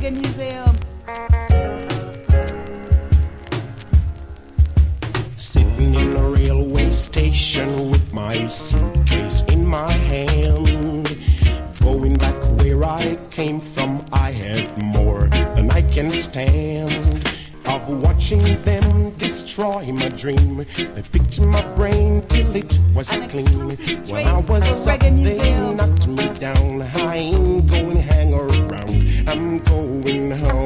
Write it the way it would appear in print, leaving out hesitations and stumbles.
Reggae Museum. Sitting in a railway station with my suitcase in my hand, going back where I came from, I had more than I can stand. Of watching them destroy my dream, they picked my brain till it was clean. When I was up, they knocked me down. I ain't going hang around, I'm going home.